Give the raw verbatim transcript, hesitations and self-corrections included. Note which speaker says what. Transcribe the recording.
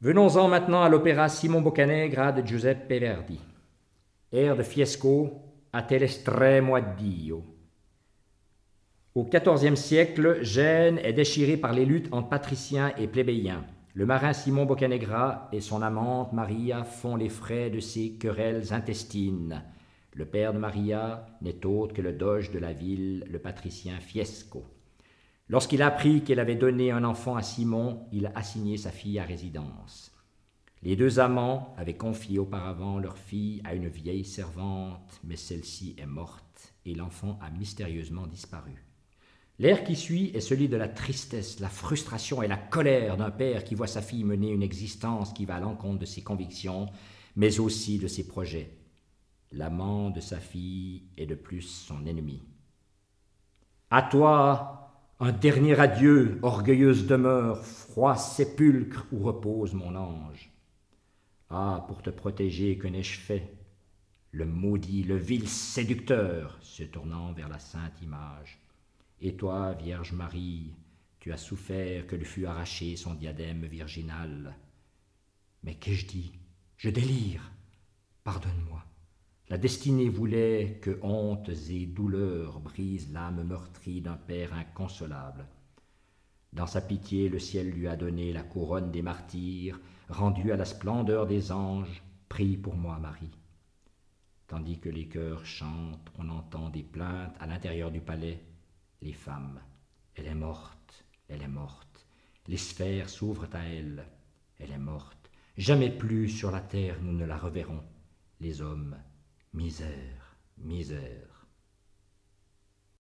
Speaker 1: Venons-en maintenant à l'opéra Simon Boccanegra de Giuseppe Verdi. Air de Fiesco, a te l'estremo addio. Au quatorzième siècle, Gênes est déchirée par les luttes entre patriciens et plébéiens. Le marin Simon Boccanegra et son amante Maria font les frais de ces querelles intestines. Le père de Maria n'est autre que le doge de la ville, le patricien Fiesco. Lorsqu'il apprit qu'elle avait donné un enfant à Simon, il a assigné sa fille à résidence. Les deux amants avaient confié auparavant leur fille à une vieille servante, mais celle-ci est morte et l'enfant a mystérieusement disparu. L'air qui suit est celui de la tristesse, la frustration et la colère d'un père qui voit sa fille mener une existence qui va à l'encontre de ses convictions, mais aussi de ses projets. L'amant de sa fille est de plus son ennemi. À toi, un dernier adieu, orgueilleuse demeure, froid sépulcre où repose mon ange. Ah, pour te protéger, que n'ai-je fait? Le maudit, le vil séducteur, se tournant vers la sainte image. Et toi, Vierge Marie, tu as souffert que lui fût arraché son diadème virginal. Mais qu'ai-je dit? Je délire. Pardonne-moi. La destinée voulait que hontes et douleurs brisent l'âme meurtrie d'un père inconsolable. Dans sa pitié, le ciel lui a donné la couronne des martyrs, rendue à la splendeur des anges. Prie pour moi, Marie. Tandis que les chœurs chantent, on entend des plaintes à l'intérieur du palais. Les femmes, elle est morte, elle est morte. Les sphères s'ouvrent à elle, elle est morte. Jamais plus sur la terre nous ne la reverrons. Les hommes, misère, misère.